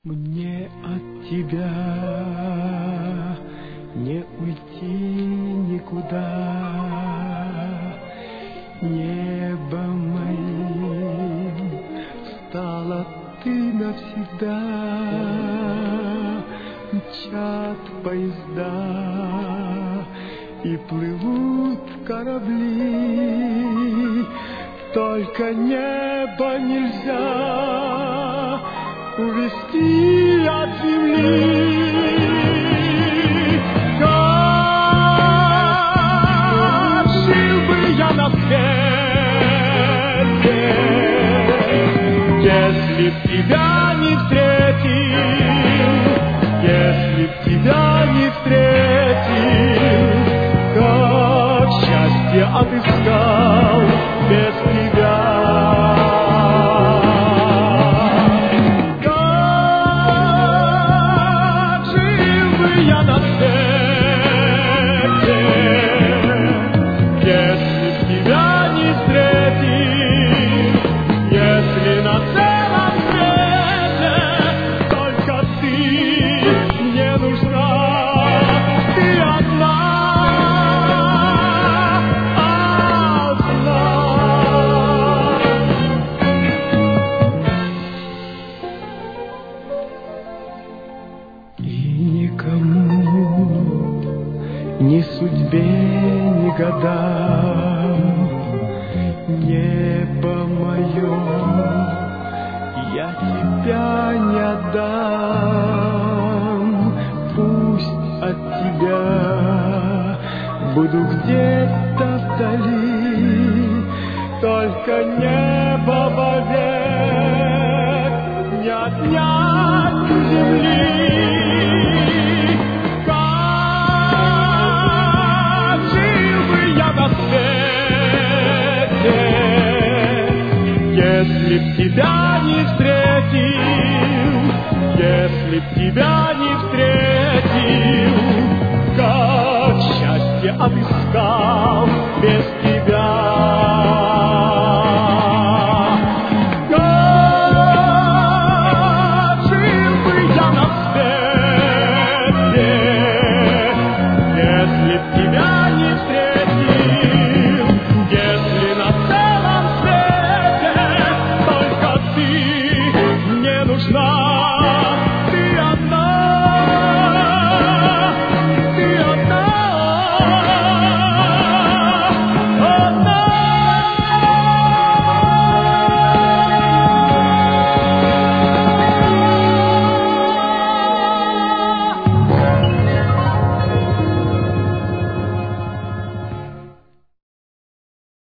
Мне от тебя не уйти никуда, небом моим стала ты навсегда. Мчат поезда и плывут корабли, только небо нельзя увести от земли. Как жил бы я на свете, если б тебя не встретил, если б тебя не встретил, как счастье отыскал без тебя. Ни судьбе, ни годам, небо мое, я тебя не отдам. Пусть от тебя буду где-то вдали, только небо вовек не отнять у земли. Если б тебя не встретил, если б тебя не встретил, как счастье отыскал без тебя. Как жил бы я на свете, если б тебя не встретил, если на целом свете нужна.